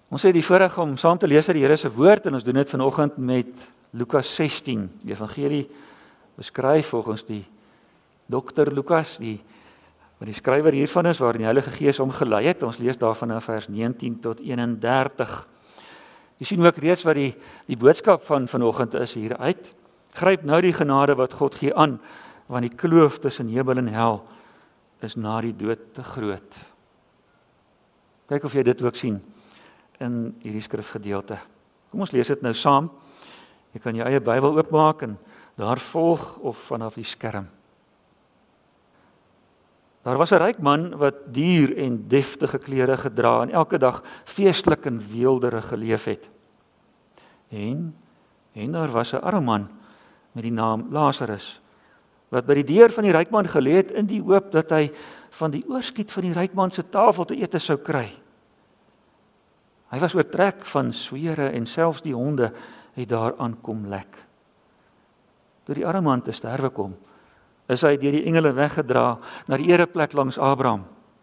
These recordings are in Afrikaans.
Ons het die voorreg om saam te lees uit die Here se woord en ons doen dit vanoggend met Lukas 16. Die evangelie beskryf volgens die dokter Lukas, wat die skrywer hiervan is, waarin die Heilige Gees hom gelei het. Ons lees daarvan in vers 19 tot 31. Jy sien ook reeds wat die boodskap van vanoggend is hier uit. Gryp nou die genade wat God gee aan, want die kloof tussen hemel en hel is na die dood te groot. Kyk of jy dit ook sien in hierdie skrifgedeelte. Kom ons lees dit nou saam. Jy kan jou eie Bybel oopmaak en daar volg of vanaf die skerm. Daar was 'n ryk man wat duur en deftige klere gedra en elke dag feestelik en weelderig geleef het. En daar was 'n arm man met die naam Lazarus, wat by die deur van die ryk man gelê het in die hoop dat hy van die oorskiet van die ryk man se tafel te ete sou kry. Hy was oortrek van swere en selfs die honde het daar aankom lek. Toe die arme man te sterwe kom, is hy deur die engele weggedra na die ereplek langs Abraham.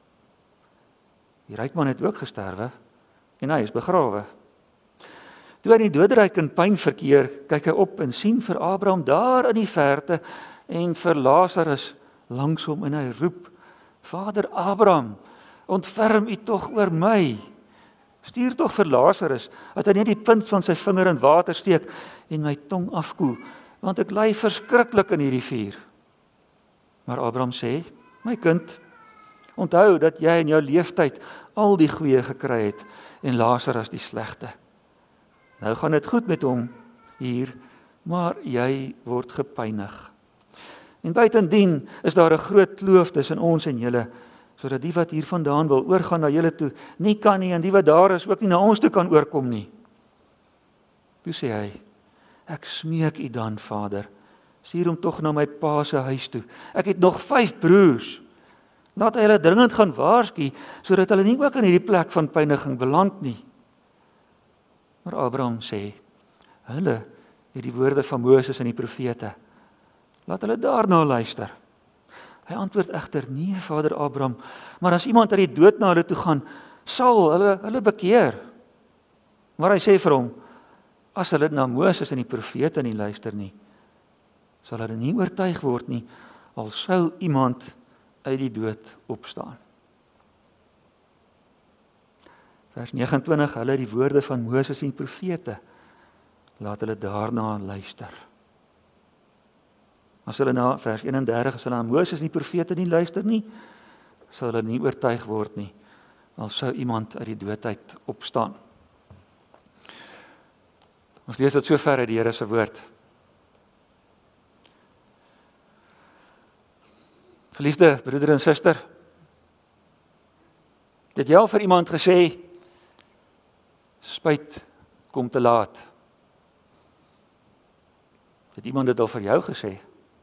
Die ryk man het ook gesterwe en hy is begrawe. Toe hy in die doderyk in pyn verkeer, kyk hy op en sien vir Abraham daar in die verte en vir Lazarus langs hom en hy roep: Vader Abraham, ontferm U tog oor my. Stuur tog vir Lazarus, dat hy net die punt van sy vinger in water steek en my tong afkoel, want ek ly verskriklik in hierdie vuur. Maar Abraham sê: My kind, onthou dat jy in jou leeftyd al die goeie gekry het en Lazarus die slegte. Nou gaan dit goed met hom hier, maar jy word gepynig. En buitendien is daar 'n groot kloof tussen ons en julle, sodat die wat hier vandaan wil oorgaan na julle toe, nie kan nie, en die wat daar is ook nie na ons toe kan oorkom nie. Toe sê hy: Ek smeek U dan, Vader, stuur hom tog na my pa se huis toe. Ek het nog 5 broers. Laat hy hulle dringend gaan waarsku, sodat hulle nie ook in hierdie plek van pyniging beland nie. Maar Abraham sê: Hulle het die woorde van Moses en die profete. Laat hulle daarna luister. Hy antwoord egter: Nee, Vader Abraham, maar as iemand uit die dood na hulle toe gaan, sal hulle bekeer. Maar hy sê vir hom: As hulle na Moses en die profete nie luister nie, sal hulle nie oortuig word nie, al sou iemand uit die dood opstaan. Vers 29, hulle die woorde van Moses en die profete, laat hulle daarna luister. As hulle na vers 31, as hulle na Moses en die profete nie luister nie, sal hulle nie oortuig word nie, al sou iemand uit die dood uit opstaan. Ons lees dit so ver uit die Here se woord. Geliefde broeder en suster, het jy al vir iemand gesê: Spyt kom te laat? Het iemand dit al vir jou gesê?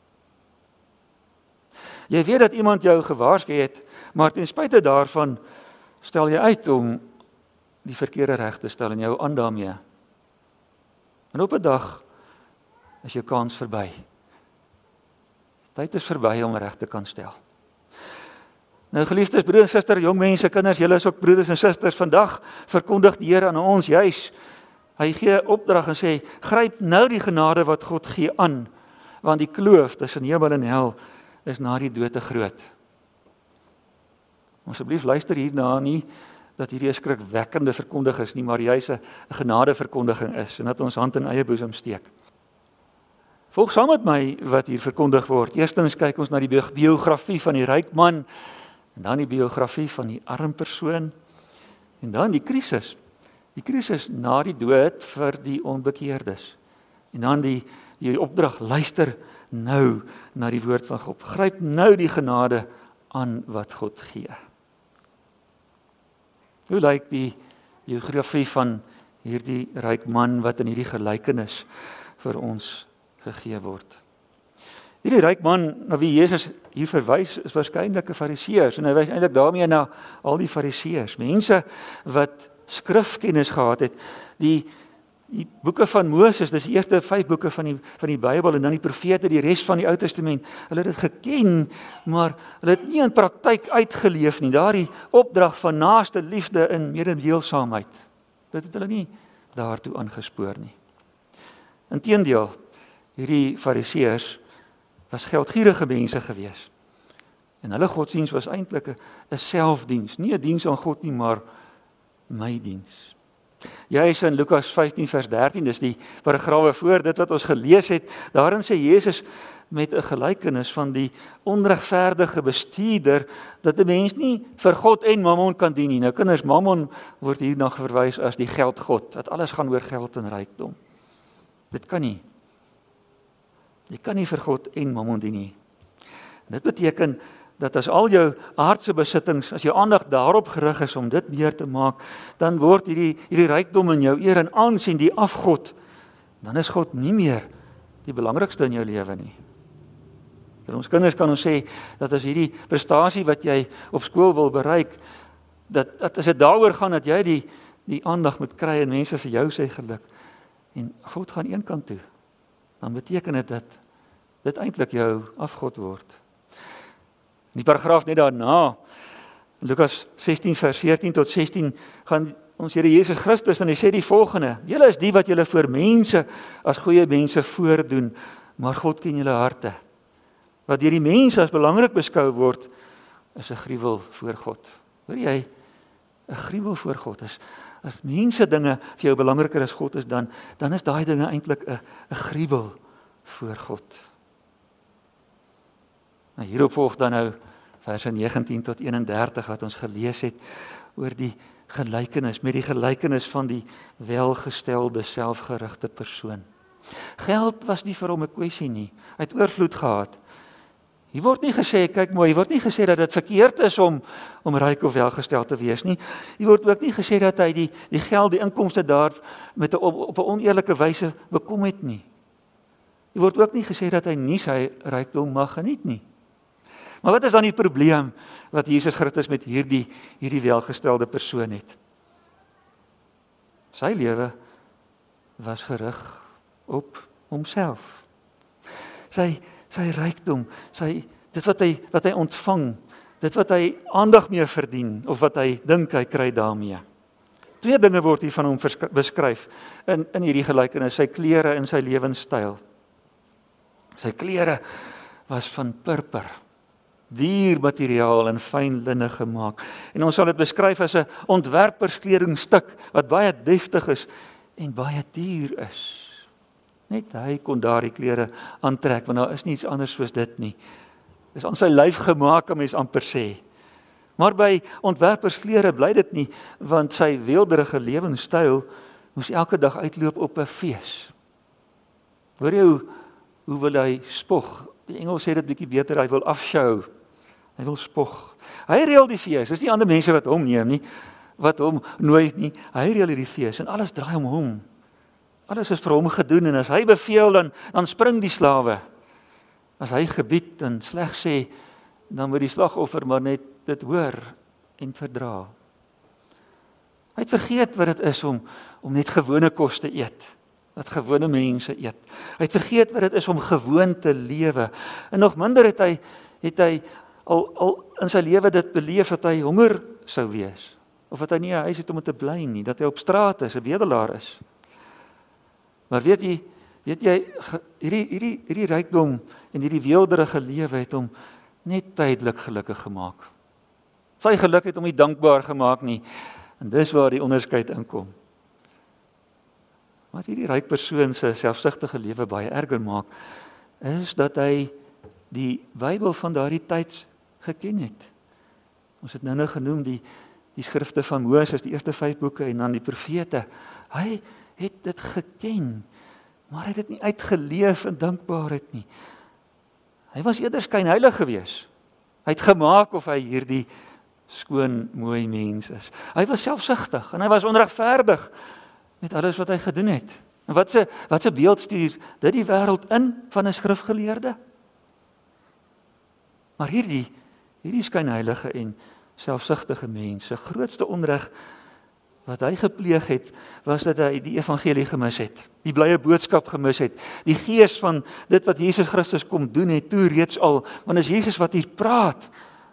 Jy weet dat iemand jou gewaarsku het, maar ten spyte daarvan stel jy uit om die verkeerde reg te stel en jou aan daarmee. En op 'n dag is jou kans verby. Tyd is verby om reg te kan stel. Nou geliefdes broer en suster, jong mense, kinders, julle is ook broeders en susters, vandag verkondig die Here aan ons juis. Hy gee opdrag en sê: Gryp nou die genade wat God gee aan, want die kloof tussen hemel en hel is na die dood te groot. Asseblief luister hierna nie dat hierdie 'n skrikwekkende verkondiging is nie, maar juis 'n genadeverkondiging is en dat ons hand in eie boesem steek. Volg saam met my wat hier verkondig word. Eerstens kyk ons na die biografie van die ryk man, en dan die biografie van die arm persoon, en dan die krisis. Die krisis na die dood vir die onbekeerdes. En dan die opdrag: luister nou na die woord van God. Gryp nou die genade aan wat God gee. Hoe lyk die biografie van hierdie ryk man wat in hierdie gelykenis vir ons gegee word? Hierdie ryk man na wie Jesus hier verwys is waarskynlik 'n Fariseërs, en hy wys eintlik daarmee na al die Fariseërs, mense wat skrifkennis gehad het. Die boeke van Moses, dis die eerste 5 boeke van die Bybel, en dan die profete, die res van die Ou Testament. Hulle het dit geken, maar hulle het nie in praktyk uitgeleef nie. Daardie opdrag van naaste liefde in mededeelsaamheid. Dit het hulle nie daartoe aangespoor nie. Inteendeel, hierdie fariseërs was geldgierige mense gewees. En hulle godsdiens was eintlik 'n selfdiens, nie 'n diens aan God nie, maar my diens. Juis in Lukas 15 vers 13, dis die paragrawe voor dit wat ons gelees het, daarin sê Jesus met 'n gelykenis van die onregverdige bestuurder, dat 'n mens nie vir God en mammon kan dien nie. Nou kinders, mammon word hierna verwys as die geldgod, dat alles gaan oor geld en rykdom. Dit kan nie. Jy kan nie vir God en mammon dien nie. En dit beteken dat as al jou aardse besittings, as jou aandag daarop gerig is om dit meer te maak, dan word hierdie rykdom in jou eer en aansien die afgod. Dan is God nie meer die belangrikste in jou lewe nie. Vir ons kinders kan ons sê dat as hierdie prestasie wat jy op skool wil bereik, dat as dit daaroor gaan dat jy die aandag moet kry en mense vir jou sê geluk en God gaan een kant toe, dan beteken dit dat dit eintlik jou afgod word. In die paragraaf net daarna, Lukas 16 vers 14 tot 16, gaan ons Here Jesus Christus en hy sê die volgende: Julle is die wat julle voor mense as goeie mense voordoen, maar God ken julle harte. Wat deur die mense as belangrik beskou word, is 'n gruwel voor God. Hoor jy? 'n Gruwel voor God is. As mense dinge vir jou belangriker as God is, dan is daai dinge eintlik 'n gruwel voor God. Nou hierop volg dan nou verse 19 tot 31 wat ons gelees het oor die gelykenis, met die gelykenis van die welgestelde, selfgerigte persoon. Geld was nie vir hom 'n kwessie nie. Hy het oorvloed gehad. Hier word nie gesê, kyk mooi, hier word nie gesê dat dit verkeerd is om ryk of welgesteld te wees nie. Hier word ook nie gesê dat hy die geld, die inkomste daar op 'n oneerlike wyse bekom het nie. Hier word ook nie gesê dat hy nie sy rykdom mag geniet nie. Maar wat is dan die probleem wat Jesus Christus met hierdie welgestelde persoon het? Sy lewe was gerig op homself. Sy rykdom, dit wat hy ontvang, dit wat hy aandag mee verdien, of wat hy dink hy kry daarmee. Twee dinge word hier van hom beskryf in hierdie gelykenis, sy klere en sy lewenstyl. Sy klere was van purper, duur materiaal en fyn linne gemaak. En ons sal dit beskryf as 'n ontwerperskledingsstuk wat baie deftig is en baie duur is. Net hy kon daardie klere aantrek, want daar is niets anders soos dit nie. Dis aan sy lyf gemaak, kan mens amper sê. Maar by ontwerpersklere bly dit nie, want sy weelderige lewenstyl moes elke dag uitloop op 'n fees. Hoor jy hoe wil hy spog? Die Engels sê dit bietjie beter, hy wil afshow. Hy wil spog. Hy reël die fees, dis nie ander mense wat hom neem nie, wat hom nooi nie. Hy reël hierdie fees en alles draai om hom. Alles is vir hom gedoen en as hy beveel dan spring die slawe. As hy gebied en sleg sê, dan moet die slagoffer maar net dit hoor en verdra. Hy het vergeet wat dit is om net gewone kos te eet, wat gewone mense eet. Hy het vergeet wat dit is om gewoon te lewe. En nog minder het hy al in sy lewe dit beleef dat hy honger sou wees, of dat hy nie 'n huis het om te bly nie, dat hy op straat is, 'n bedelaar is. Maar weet jy, hierdie rykdom en hierdie weelderige lewe het hom net tydelik gelukkig gemaak. Sy geluk het hom nie dankbaar gemaak nie, en dis waar die onderskeid inkom. Wat hierdie ryk persoon se selfsugtige lewe baie erger maak, is dat hy die Bybel van daardie tyd geken het. Ons het nou genoem die skrifte van Moses, die eerste 5 boeke en dan die profete. Hy het dit geken, maar hy het dit nie uitgeleef in dankbaarheid nie. Hy was eerder skynheilig geweest. Hy het gemaak of hy hierdie skoon, mooi mens is. Hy was selfsugtig en hy was onregverdig met alles wat hy gedoen het. En wat se beeld stuur dit die wêreld in van 'n skrifgeleerde? Maar hierdie skynheilige en selfsugtige mens, se grootste onreg wat hy gepleeg het, was dat hy die evangelie gemis het, die blye boodskap gemis het, die gees van dit wat Jesus Christus kom doen het toe reeds al, want is Jesus wat hier praat.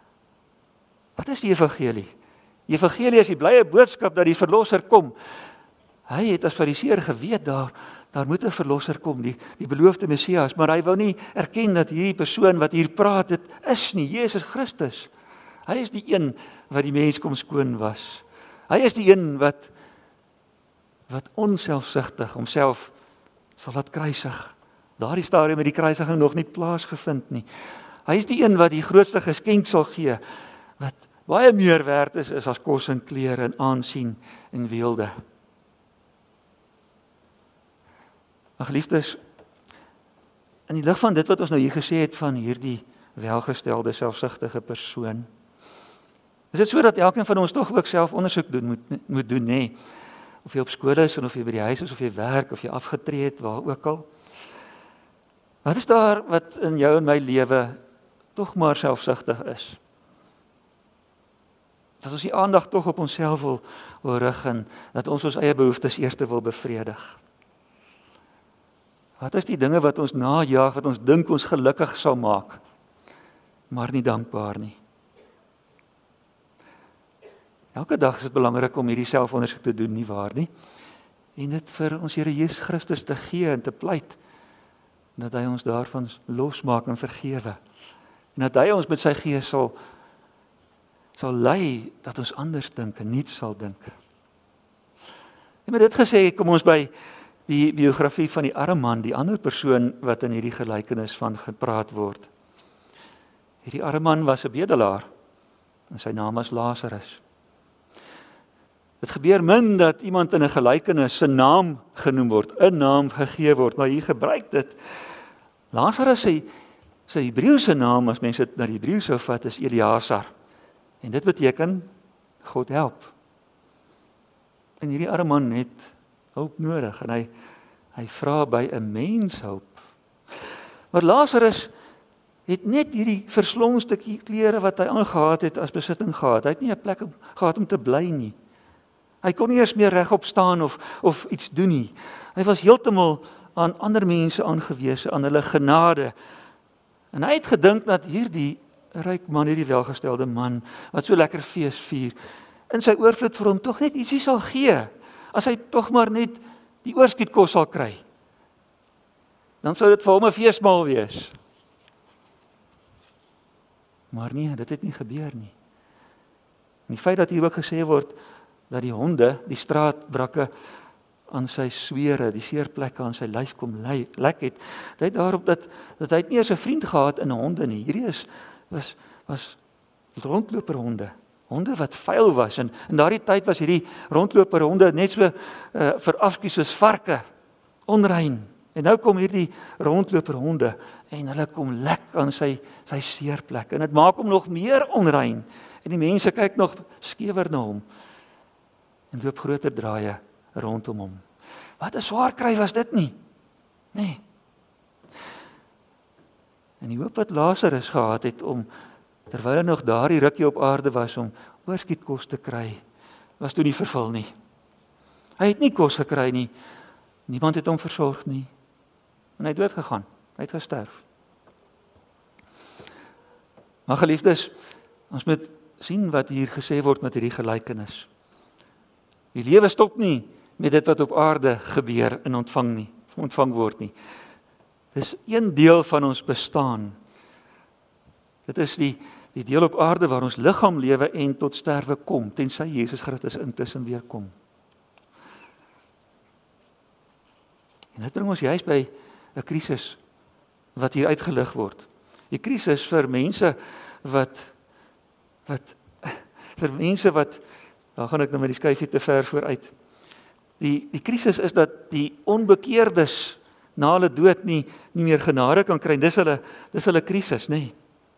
Wat is die evangelie? Die evangelie is die blye boodskap dat die verlosser kom, Hy het as Fariseer geweet daar moet 'n verlosser kom, die beloofde Messias, maar hy wou nie erken dat hierdie persoon wat hier praat, dit is nie Jesus Christus. Hy is die een wat die mens kom skoon was. Hy is die een wat onselfsugtig homself sal laat kruisig. Daardie stadium het die kruisiging nog nie plaasgevind nie. Hy is die een wat die grootste geskenk sal gee, wat baie meer werd is as kos en klere en aansien en weelde. Maar geliefdes, in die lig van dit wat ons nou hier gesê het van hierdie welgestelde, selfsugtige persoon, is dit so dat elkeen van ons tog ook self ondersoek moet doen, nê? Of jy op skool is, en of jy by die huis is, of jy werk, of jy afgetree het, waar ook al. Wat is daar wat in jou en my lewe tog maar selfsugtig is? Dat ons die aandag tog op onsself wil rig en dat ons eie behoeftes eers wil bevredig. Wat is die dinge wat ons najag, wat ons dink ons gelukkig sal maak, maar nie dankbaar nie? Elke dag is dit belangrik om hierdie selfondersoek te doen, nie waar nie? En dit vir ons Here Jesus Christus te gee en te pleit, dat hy ons daarvan losmaak en vergewe. En dat hy ons met sy gees sal lei, dat ons anders dink en niet sal dink. En met dit gesê, kom ons by die biografie van die arme man, die ander persoon wat in hierdie gelykenis van gepraat word. Hierdie arme man was 'n bedelaar, en sy naam was Lazarus. Dit gebeur min dat iemand in 'n gelykenis sy naam genoem word, 'n naam gegee word, maar hier gebruik dit. Lazarus sy Hebreëse naam, as mense dit na die Hebreë sou vat, is Eliasar. En dit beteken God help. En hierdie arme man het hulp nodig en hy vra by 'n mens hulp. Maar Lazarus het net hierdie verslong stukkie klere wat hy aangehad het as besitting gehad. Hy het nie 'n plek gehad om te bly nie. Hy kon nie eers meer regop staan of iets doen nie. Hy was heeltemal aan ander mense aangewese, aan hulle genade. En hy het gedink dat hierdie ryk man, hierdie welgestelde man, wat so lekker fees vier, in sy oorvloed vir hom tog net ietsie sal gee, as hy tog maar net die oorskietkos sal kry. Dan sou dit vir hom 'n feesmaal wees. Maar nee, dit het nie gebeur nie. En die feit dat hier ook gesê word, dat die honde, die straatbrakke aan sy swere, die seerplekke aan sy lyf kom lek het, dit daarop dat hy nie eens 'n vriend gehad in honde nie. Hierdie was rondloperhonde, honde wat vuil was, en in daardie tyd was hierdie rondloperhonde net so verafskies soos varke, onrein. En nou kom hierdie rondloperhonde en hulle kom lek aan sy seerplek, en dit maak hom nog meer onrein, en die mense kyk nog skewer na hom, en loop groter draaie rondom hom. Wat 'n swaar kry was dit nie? Nee. En die hoop wat Lazarus gehad het om, terwyl hy nog daardie rukkie op aarde was, om oorskietkos te kry, was toe nie vervul nie. Hy het nie kos gekry nie, niemand het hom versorg nie, en hy het doodgegaan, hy het gesterf. Maar geliefdes, ons moet sien wat hier gesê word met hierdie gelykenis. Die lewe stop nie met dit wat op aarde gebeur en ontvang word nie. Dis een deel van ons bestaan. Dit is die deel op aarde waar ons liggaam lewe en tot sterwe kom, tensy Jesus Christus intussen weer kom. En dit bring ons juist by 'n krisis wat hier uitgelig word. Die krisis vir mense wat daar gaan ek nou met die skyfie te ver vooruit. Die krisis is dat die onbekeerdes na hulle dood nie meer genade kan kry. Dis hulle krisis, nê?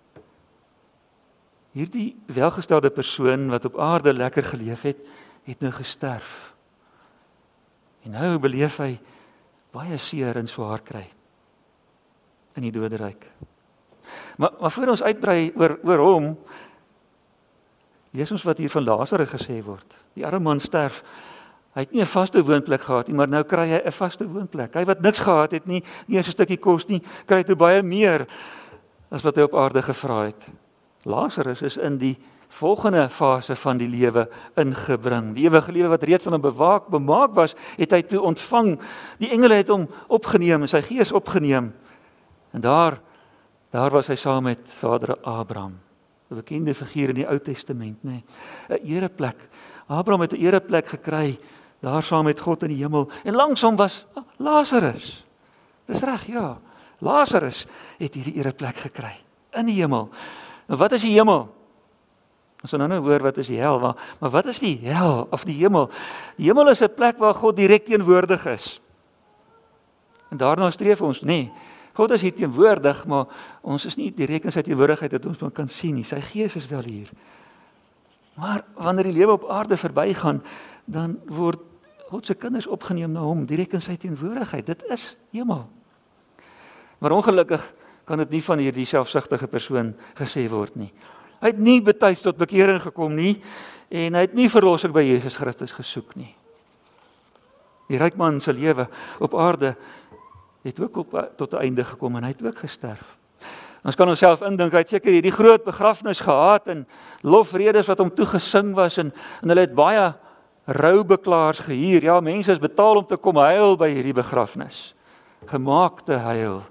Hierdie welgestelde persoon wat op aarde lekker geleef het nou gesterf. En nou beleef hy baie seer en swaar kry in die doderyk. Maar voor ons uitbrei oor hom, lees ons wat hier van Lazarus gesê word. Die arme man sterf. Hy het nie 'n vaste woonplek gehad nie, maar nou kry hy 'n vaste woonplek. Hy wat niks gehad het nie eers 'n stukkie kos nie, kry toe baie meer as wat hy op aarde gevra het. Lazarus is in die volgende fase van die lewe ingebring. Die ewige lewe wat reeds aan hom bemaak was, het hy toe ontvang. Die engele het hom opgeneem, sy gees opgeneem. En daar was hy saam met vader Abraham, 'n bekende figuur in die Ou Testament, nê. 'n ereplek. Abraham het 'n ereplek gekry, daar saam met God in die hemel. En langs hom was Lazarus. Dis reg, ja. Lazarus het hierdie ereplek gekry in die hemel. Nou wat is die hemel? Ons gaan nou hoor wat is die hel, maar wat is die hel of die hemel? Die hemel is 'n plek waar God direk teenwoordig is. En daarna streef ons, nee. God is hier teenwoordig, maar ons is nie direk in sy teenwoordigheid dat ons hom kan sien nie. Sy gees is wel hier. Maar wanneer die lewe op aarde verbygaan, dan word God se kinders opgeneem na hom, direk in sy teenwoordigheid. Dit is hemel. Maar ongelukkig kan dit nie van hierdie selfsugtige persoon gesê word nie. Hy het nie betuis tot bekering gekom nie, en hy het nie verlossing by Jesus Christus gesoek nie. Die ryk man se lewe op aarde het ook tot 'n einde gekom, en hy het ook gesterf. Ons kan onsself indink, hy het seker hierdie groot begrafnis gehad, en lofredes wat hom toegesing was, en hulle het baie roubeklaars gehuur. Ja, mense is betaal om te kom huil by hierdie begrafnis. Gemaakte huil.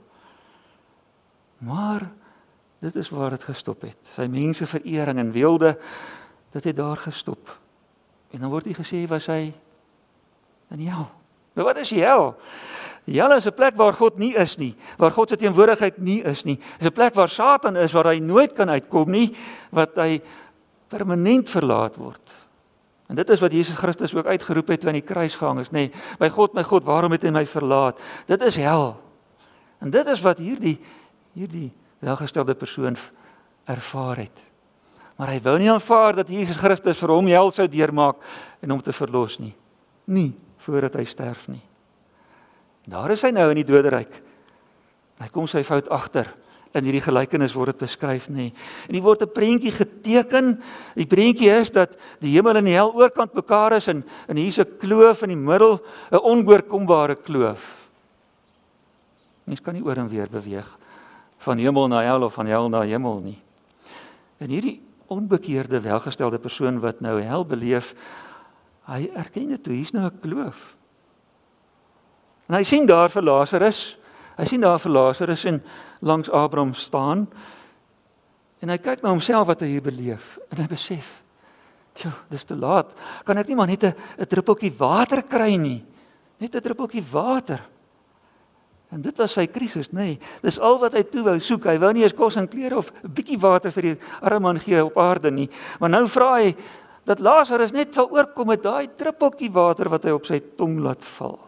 Maar dit is waar dit gestop het. Sy menseverering en weelde, dit het daar gestop. En dan word hy gesê, was hy in die hel. Nou wat is die hel? Die hel is 'n plek waar God nie is nie, waar God se teenwoordigheid nie is nie. Dis 'n plek waar Satan is, waar hy nooit kan uitkom nie, wat hy permanent verlaat word. En dit is wat Jesus Christus ook uitgeroep het toe aan die kruis gehang is, nê. My God, waarom het U my verlaat? Dit is hel. En dit is wat hierdie welgestelde persoon ervaar het. Maar hy wou nie aanvaar dat Jesus Christus vir hom die hel sou deurmaak en hom te verlos nie. Nie voordat hy sterf nie. Daar is hy nou in die doderyk. Hy kom sy fout agter. In hierdie gelykenis word dit beskryf, nê. En hier word 'n prentjie geteken. Die prentjie is dat die hemel en die hel oorkant mekaar is, en hier's 'n kloof in die middel, 'n onoorkombare kloof. Mens kan nie oor en weer beweeg van hemel na hel of van hel na hemel nie. En hierdie onbekeerde, welgestelde persoon wat nou hel beleef, hy erken dit toe, hier's nou 'n kloof. En hy sien daar vir Lazarus, en langs Abraham staan, en hy kyk na homself wat hy hier beleef, en hy besef, "Sjoe, dis te laat. Kan ek nie maar net 'n druppeltjie water kry nie? Net 'n druppeltjie water." En dit was sy krisis, nê. Dis al wat hy toe wou soek. Hy wou nie eens kos en klere of 'n bietjie water vir die arme man gee op aarde nie. Maar nou vra hy dat Lazarus net sal oorkom met daai druppeltjie water wat hy op sy tong laat val.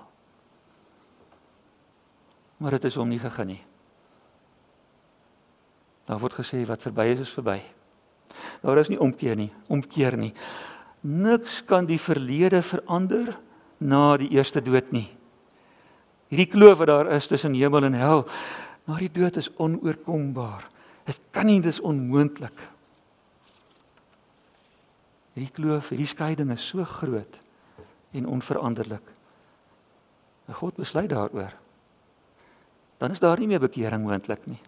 Maar dit is hom nie gegee nie. Daar word gesê, wat verby is verby. Daar is nie omkeer nie. Niks kan die verlede verander na die eerste dood nie. Hierdie kloof wat daar is tussen hemel en hel, na die dood is onoorkombaar. Dit kan nie, dis onmoontlik. Hierdie kloof, hierdie skeiding is so groot en onveranderlik. En God besluit daaroor. Dan is daar nie meer bekering moontlik nie.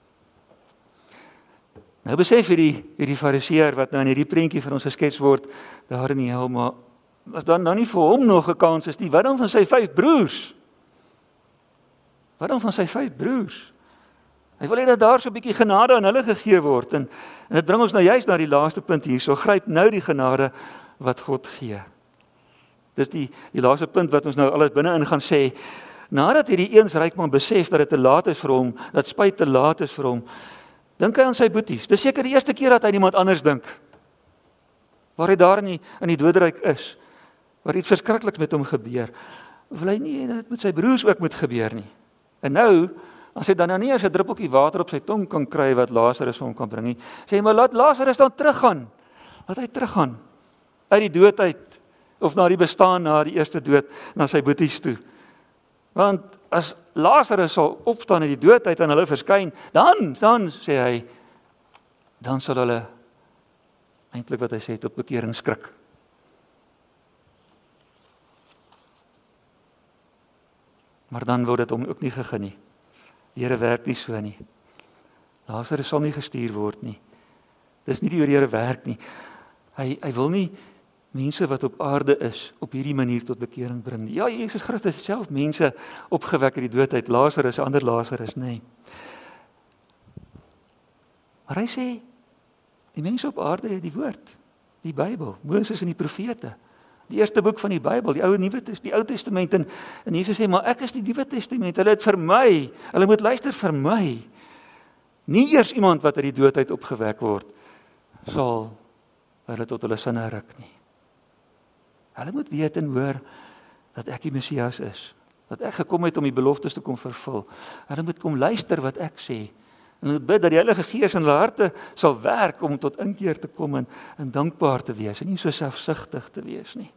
Nou besef hierdie fariseer wat nou in hierdie prentjie vir ons geskets word, daar in die hel, maar as dan nou nie vir hom nog 'n kans is nie, wat dan van sy 5 broers? Wat dan van sy 5 broers? Hy wil hê dat daar so 'n bietjie genade aan hulle gegee word, en dit bring ons nou juist na die laaste punt hier, so gryp nou die genade wat God gee. Dis die laaste punt wat ons nou alles binne-in gaan sê. Nadat hierdie eens ryk man besef dat dit te laat is vir hom, dat spyt te laat is vir hom, dink hy aan sy boeties. Dis seker die eerste keer dat hy iemand anders dink. Waar hy daar in die doderyk is, waar iets verskrikliks met hom gebeur, wil hy nie dat dit met sy broers ook moet gebeur nie. En nou, as hy dan nou nie eens 'n druppeltjie water op sy tong kan kry wat Lazarus hom kan bring nie, sê hy, maar laat Lazarus dan teruggaan. Laat hy teruggaan uit die dood uit, of na die bestaan na die eerste dood, na sy boeties toe. Want as Lazarus sal opstaan uit die dood uit en hulle verskyn, dan sê hy, dan sal hulle eintlik wat hy sê tot bekering skrik. Maar dan word dit hom ook nie gegee nie. Die Here werk nie so nie. Lazarus sal nie gestuur word nie. Dis nie die Here werk nie. Hy wil nie mense wat op aarde is, op hierdie manier tot bekering bring. Ja, Jesus Christus het self mense opgewek uit die dood uit, Lazarus, 'n ander Lazarus, nee. Maar hy sê, die mense op aarde het die woord, die Bybel, Moses en die profete, die eerste boek van die Bybel, die Ou Testament, en Jesus sê, maar ek is die Nuwe Testament, hulle het vir my, hulle moet luister vir my. Nie eers iemand wat uit die dood uit opgewek word, sal hulle tot hulle sinne ruk nie. Hulle moet weet en hoor dat ek die Messias is, dat ek gekom het om die beloftes te kom vervul. Hulle moet kom luister wat ek sê, en hulle moet bid dat die Heilige Gees in hulle harte sal werk om tot inkeer te kom en dankbaar te wees, en nie so selfsugtig te wees nie.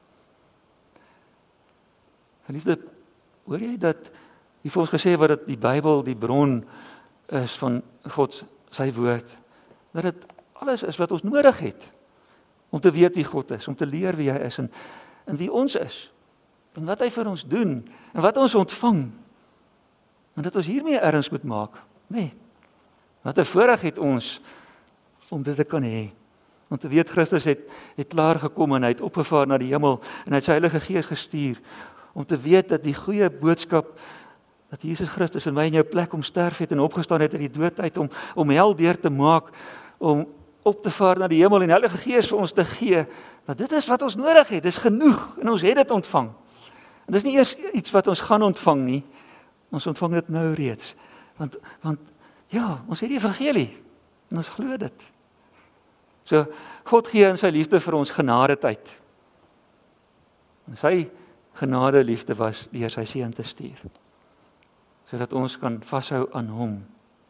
Geliefde, hoor jy dat hier vir ons gesê word dat die Bybel die bron is van God, sy woord, dat dit alles is wat ons nodig het, om te weet wie God is, om te leer wie hy is, en wie ons is, en wat hy vir ons doen, en wat ons ontvang, en dat ons hiermee erns moet maak, nee, wat 'n voorreg het ons, om dit te kan hê, om te weet Christus het klaar gekom, en hy het opgevaar na die hemel, en hy het sy Heilige Gees gestuur, om te weet dat die goeie boodskap, dat Jesus Christus in my en jou plek om sterf het, en opgestaan het uit die dood uit, om hel deur te maak, om op te vaar na die hemel, en die Heilige Gees vir ons te gee, dat dit is wat ons nodig het, dis genoeg, en ons het dit ontvang. En dis nie eers iets wat ons gaan ontvang nie, ons ontvang dit nou reeds, want ja, ons het die evangelie, en ons glo dit. So, God gee in sy liefde vir ons genadetyd, en sy genade liefde was deur sy seun te stuur, sodat ons kan vashou aan hom.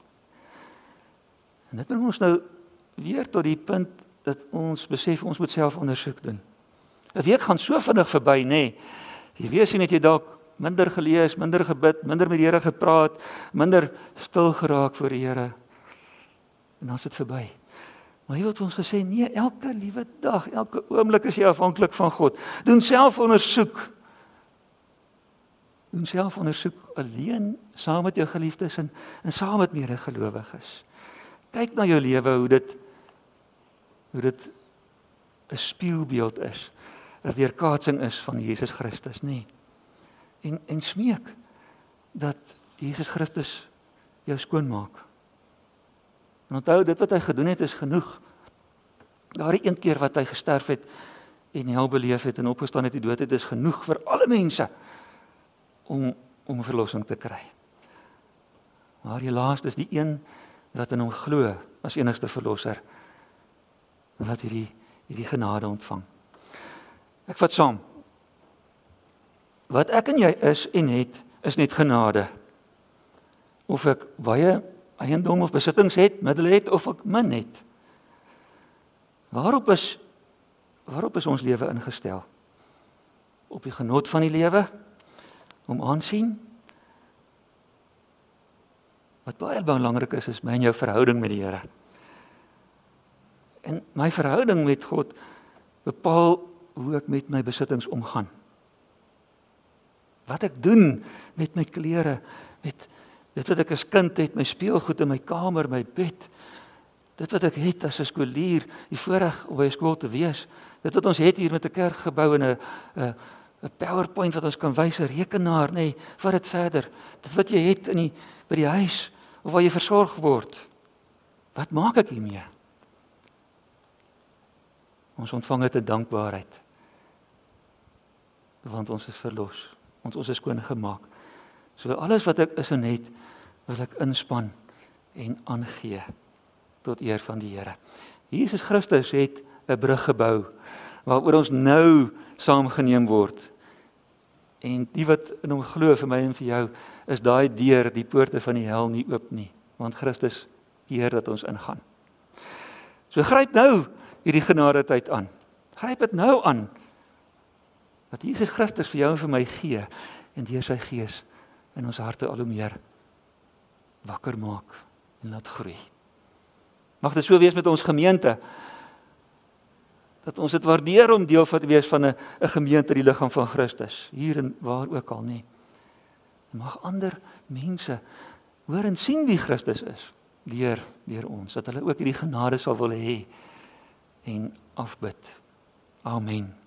En dit bring ons nou weer tot die punt dat ons besef, ons moet self ondersoek doen. 'n Week gaan so vinnig verby, nê. Jy weet sien het jy dalk minder gelees, minder gebid, minder met die Here gepraat, minder stil geraak voor die Here. En dan is dit verby. Maar hy het ons gesê, nee, elke liewe dag, elke oomblik is jy afhanklik van God. Doen selfondersoek. Doen selfondersoek alleen, saam met jou geliefdes en saam met medegelowiges. Kyk na jou lewe, hoe dit 'n spieelbeeld is, 'n weerkaatsing is van Jesus Christus, nê. En smeek dat Jesus Christus jou skoonmaak. En onthou, dit wat hy gedoen het is genoeg. Daardie een keer wat hy gesterf het en hel beleef het en opgestaan het uit die dood het, is genoeg vir alle mense om verlossing te kry. Maar helaas is die een wat in hom glo as enigste verlosser, wat hierdie genade ontvang. Ek vat saam. Wat ek en jy is en het, is net genade. Of ek baie eiendom of besittings het, middele het, of ek min het. Waarop is ons lewe ingestel? Op die genot van die lewe, om aansien. Wat baie belangrik is my en jou verhouding met die Here. En my verhouding met God bepaal hoe ek met my besittings omgaan. Wat ek doen met my klere, met dit wat ek as kind het, my speelgoed in my kamer, my bed, dit wat ek het as 'n skoolier, die voorreg om by 'n skool te wees, dit wat ons het hier met 'n kerkgebou en 'n PowerPoint wat ons kan wys, 'n rekenaar, nê, vat dit verder. Dit wat jy het by die huis, of waar jy versorg word, wat maak ek hiermee? Ons ontvang dit in dankbaarheid, want ons is verlos, want ons is skoon gemaak. So alles wat ek is en het, wil ek inspan en aangee tot eer van die Here. Jesus Christus het 'n brug gebou waaroor ons nou saamgeneem word. En die wat in hom glo, vir my en vir jou, is daai deur, die poorte van die hel nie oop nie, want Christus keer dat ons ingaan. So gryp nou hierdie genadetyd aan. Gryp dit nou aan, dat Jesus Christus vir jou en vir my gee, en deur sy Gees in ons harte al hoe meer wakker maak en laat groei. Mag dit so wees met ons gemeente, dat ons dit waardeer om deel te wees van 'n gemeente, die liggaam van Christus, hier en waar ook al nie. Mag ander mense hoor en sien wie Christus is, deur ons, dat hulle ook hierdie genade sal wil hê en afbid. Amen.